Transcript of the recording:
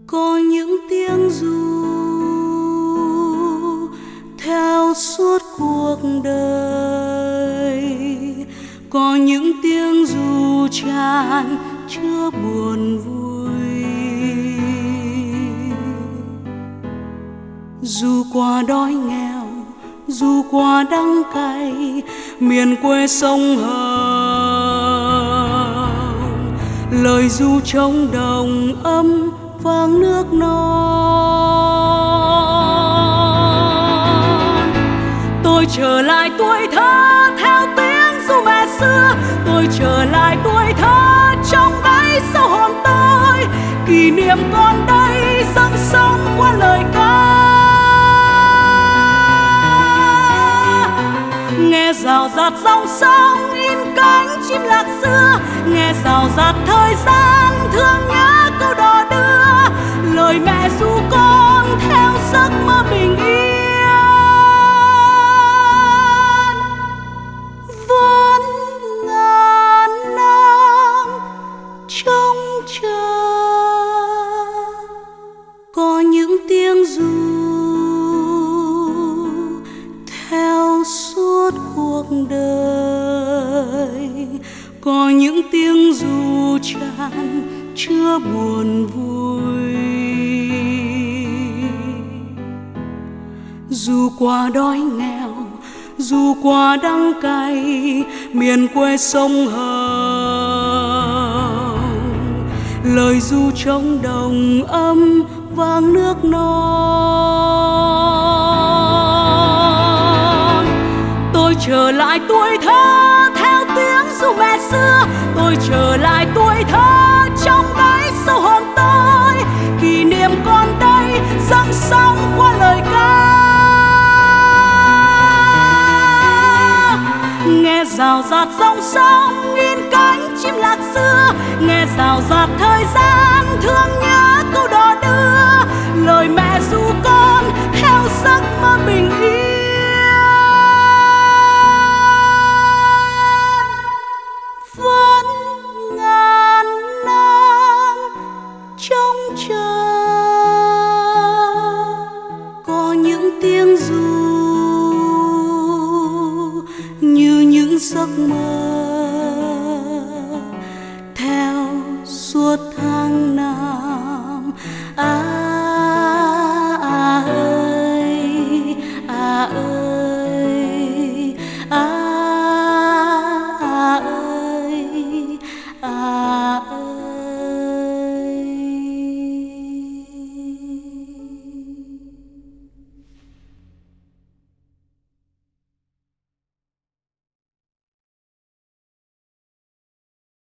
có những tiếng ru theo suốt cuộc đời, có những tiếng ru tràn chứa buồn vui. Dù qua đói nghèo, dù qua đắng cay, miền quê sông Hồng, lời ru trống đồng ấm vang nước non. Tôi trở lại tuổi thơ theo tiếng ru mẹ xưa, tôi trở lại tuổi thơ trong đáy sâu hồn tôi. Kỷ niệm còn đây dâng sống qua lời ca, nghe rào rạt dòng sông in cánh chim lạc xưa, nghe rào rạt thời gian thương nhớ câu đò đưa, lời mẹ ru con theo giấc mơ bình yên. Vẫn ngàn năm trông chờ, có những tiếng ru theo suốt cuộc đời, có những tiếng ru tràn chứa buồn vui. Dù qua đói nghèo, dù qua đắng cay, miền quê sông Hồng, lời ru trống đồng ấm vang nước non. Tôi trở lại tuổi thơ theo tiếng ru mẹ xưa, tôi trở lại tuổi thơ trong đáy sâu hồn tôi. Kỷ niệm còn đây dâng sống qua lời ca, nghe rào rạt dòng sông in cánh chim lạc xưa, nghe rào rạt thời gian thương nhớ câu đò đưa, lời mẹ ru con theo giấc mơ bình yên.